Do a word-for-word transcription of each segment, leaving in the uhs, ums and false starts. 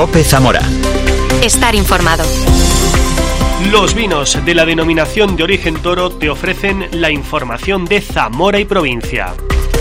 COPE Zamora. Estar informado. Los vinos de la denominación de origen Toro te ofrecen la información de Zamora y provincia.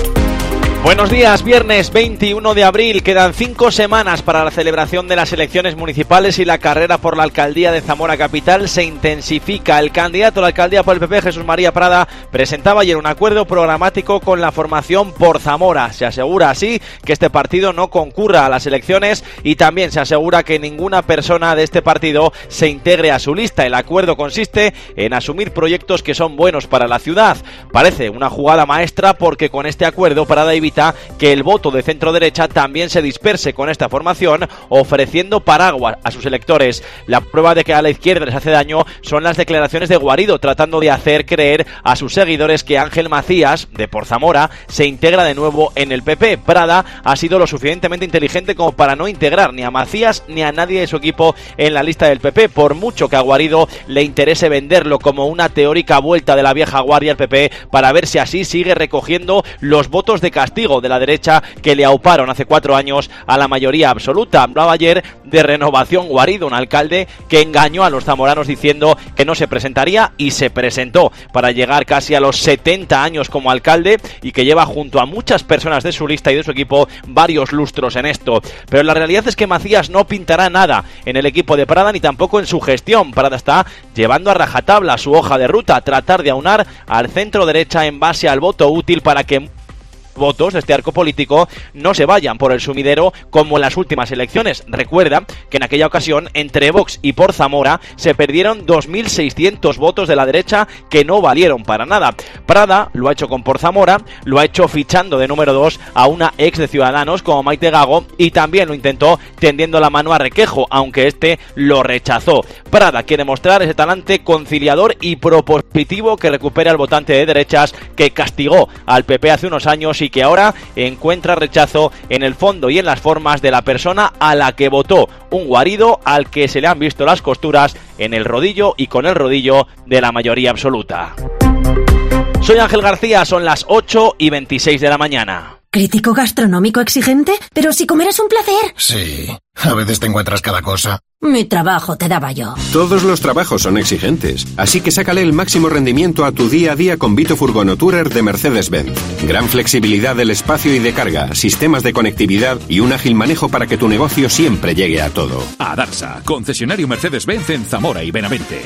Buenos días, viernes veintiuno de abril, quedan cinco semanas para la celebración de las elecciones municipales y la carrera por la alcaldía de Zamora Capital se intensifica. El candidato a la alcaldía por el P P, Jesús María Prada, presentaba ayer un acuerdo programático con la formación Por Zamora. Se asegura así que este partido no concurra a las elecciones y también se asegura que ninguna persona de este partido se integre a su lista. El acuerdo consiste en asumir proyectos que son buenos para la ciudad. Parece una jugada maestra porque con este acuerdo Prada evita que el voto de centro derecha también se disperse con esta formación, ofreciendo paraguas a sus electores. La prueba de que a la izquierda les hace daño son las declaraciones de Guarido, tratando de hacer creer a sus seguidores que Ángel Macías, de Por Zamora, se integra de nuevo en el P P. Prada ha sido lo suficientemente inteligente como para no integrar ni a Macías ni a nadie de su equipo en la lista del P P, por mucho que a Guarido le interese venderlo como una teórica vuelta de la vieja guardia al P P para ver si así sigue recogiendo los votos de castigo de la derecha que le auparon hace cuatro años a la mayoría absoluta. Hablaba ayer de Renovación Guarido, un alcalde que engañó a los zamoranos diciendo que no se presentaría y se presentó para llegar casi a los setenta años como alcalde y que lleva junto a muchas personas de su lista y de su equipo varios lustros en esto. Pero la realidad es que Macías no pintará nada en el equipo de Prada ni tampoco en su gestión. Prada está llevando a rajatabla su hoja de ruta, tratar de aunar al centro derecha en base al voto útil para que votos de este arco político no se vayan por el sumidero como en las últimas elecciones. Recuerda que en aquella ocasión entre Vox y Por Zamora se perdieron dos mil seiscientos votos de la derecha que no valieron para nada. Prada lo ha hecho con Por Zamora, lo ha hecho fichando de número dos a una ex de Ciudadanos como Maite Gago y también lo intentó tendiendo la mano a Requejo, aunque este lo rechazó. Prada quiere mostrar ese talante conciliador y propositivo que recupera el votante de derechas que castigó al P P hace unos años y que ahora encuentra rechazo en el fondo y en las formas de la persona a la que votó, un Guarido al que se le han visto las costuras en el rodillo y con el rodillo de la mayoría absoluta. Soy Ángel García, son las ocho y veintiséis de la mañana. ¿Crítico gastronómico exigente? Pero si comer es un placer. Sí, a veces te encuentras cada cosa. Mi trabajo te daba yo. Todos los trabajos son exigentes, así que sácale el máximo rendimiento a tu día a día con Vito Furgono Tourer de Mercedes-Benz. Gran flexibilidad del espacio y de carga, sistemas de conectividad y un ágil manejo para que tu negocio siempre llegue a todo. Adarsa, concesionario Mercedes-Benz en Zamora y Benavente.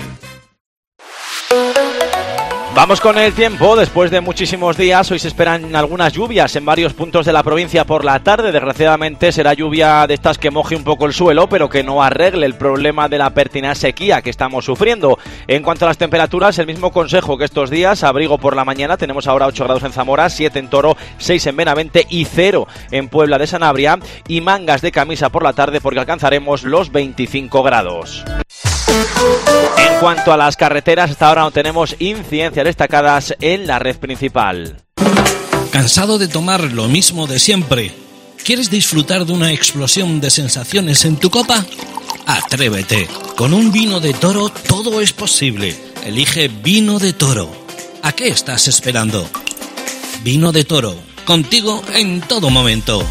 Vamos con el tiempo. Después de muchísimos días, hoy se esperan algunas lluvias en varios puntos de la provincia por la tarde. Desgraciadamente será lluvia de estas que moje un poco el suelo, pero que no arregle el problema de la pertinaz sequía que estamos sufriendo. En cuanto a las temperaturas, el mismo consejo que estos días: abrigo por la mañana. Tenemos ahora ocho grados en Zamora, siete en Toro, seis en Benavente y cero en Puebla de Sanabria, y mangas de camisa por la tarde porque alcanzaremos los veinticinco grados. En cuanto a las carreteras, hasta ahora no tenemos incidencias destacadas en la red principal. ¿Cansado de tomar lo mismo de siempre? ¿Quieres disfrutar de una explosión de sensaciones en tu copa? Atrévete. Con un vino de Toro todo es posible. Elige Vino de Toro. ¿A qué estás esperando? Vino de Toro. Contigo en todo momento.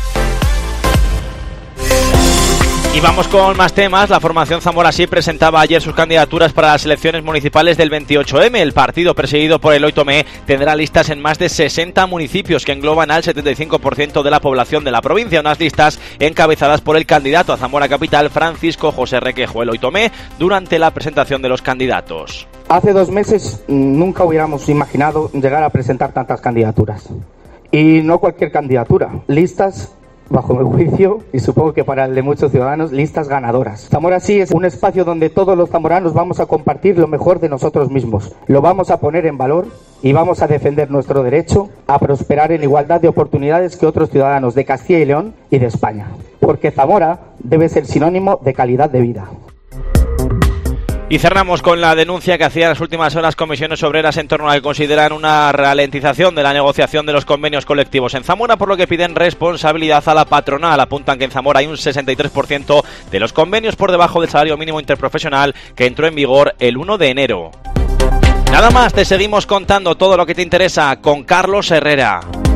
Y vamos con más temas. La formación Zamora Sí presentaba ayer sus candidaturas para las elecciones municipales del veintiocho eme. El partido presidido por Eloy Tomé tendrá listas en más de sesenta municipios que engloban al setenta y cinco por ciento de la población de la provincia. Unas listas encabezadas por el candidato a Zamora Capital, Francisco José Requejo. Eloy Tomé, durante la presentación de los candidatos. Hace dos meses nunca hubiéramos imaginado llegar a presentar tantas candidaturas. Y no cualquier candidatura, listas, bajo mi juicio, y supongo que para el de muchos ciudadanos, listas ganadoras. Zamora Sí es un espacio donde todos los zamoranos vamos a compartir lo mejor de nosotros mismos. Lo vamos a poner en valor y vamos a defender nuestro derecho a prosperar en igualdad de oportunidades que otros ciudadanos de Castilla y León y de España. Porque Zamora debe ser sinónimo de calidad de vida. Y cerramos con la denuncia que hacían las últimas horas comisiones obreras en torno a que consideran una ralentización de la negociación de los convenios colectivos en Zamora, por lo que piden responsabilidad a la patronal. Apuntan que en Zamora hay un sesenta y tres por ciento de los convenios por debajo del salario mínimo interprofesional que entró en vigor el uno de enero. Nada más, te seguimos contando todo lo que te interesa con Carlos Herrera.